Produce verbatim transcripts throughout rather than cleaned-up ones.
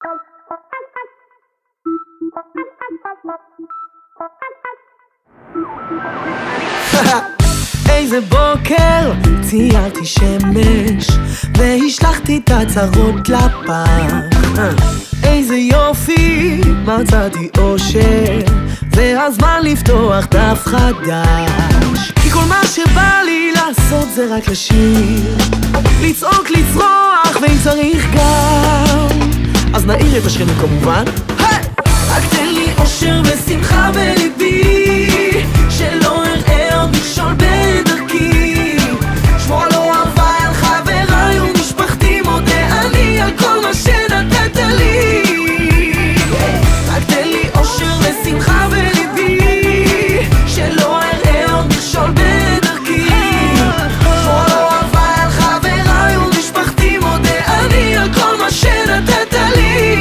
איזה בוקר ציירתי שמש והשלחתי את הצרות לפח. איזה יופי מצאתי אושר והזמן לפתוח דף חדש. כי כל מה שבא לי לעשות זה רק לשיר, לצעוק, לצרוח, ואם צריך גם אז נעיר את השכנים כמובן. רק תן לי אושר ושמחה בליבי, שלא אראה עוד מכשול בדרכי. שמור על אוהביי, על חבריי ומשפחתי, מודה אני על כל מה שנתת לי. רק תן לי אושר ושמחה בליבי, שלא אראה עוד מכשול בדרכי. שמור על אוהביי, על חבריי ומשפחתי, מודה אני על כל מה שנתת לי.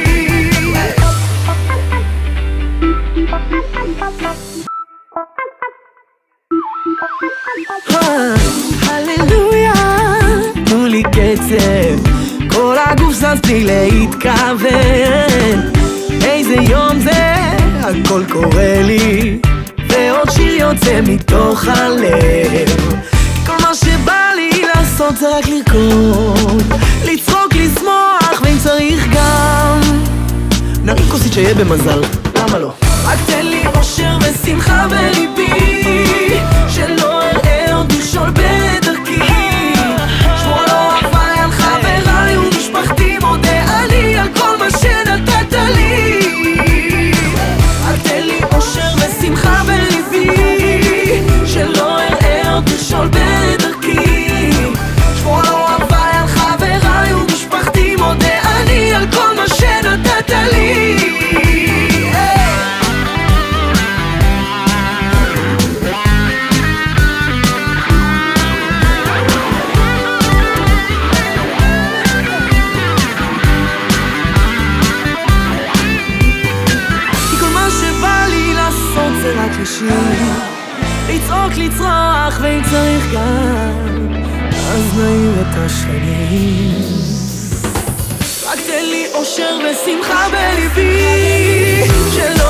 הללויה, תנו לי קצב, כל הגוף זז בלי להתכוון. איזה יום זה, הכל קורה לי, ועוד שיר יוצא מתוך הלב. כל מה שבא לי לעשות זה רק לרקוד, לצחוק, לשמוח, ואם צריך גם נרים כוסית שיהיה במזל, למה לא? רק תן לי אושר ושמחה בליבי, שלא אראה עוד מכשול בדרכי. שמור על אוהביי, על חבריי ומשפחתי, מודה אני על כל מה שנתת לי. רק תן לי אושר ושמחה בליבי, שלא אראה עוד מכשול בדרכי. שמור על אוהביי, על חבריי ומשפחתי, מודה אני על כל מה שנתת לי. רק לשיר, לצעוק, לצרוח, ואם צריך גם אז נעיר את השכנים. רק תן לי אושר ושמחה בליבי, שלא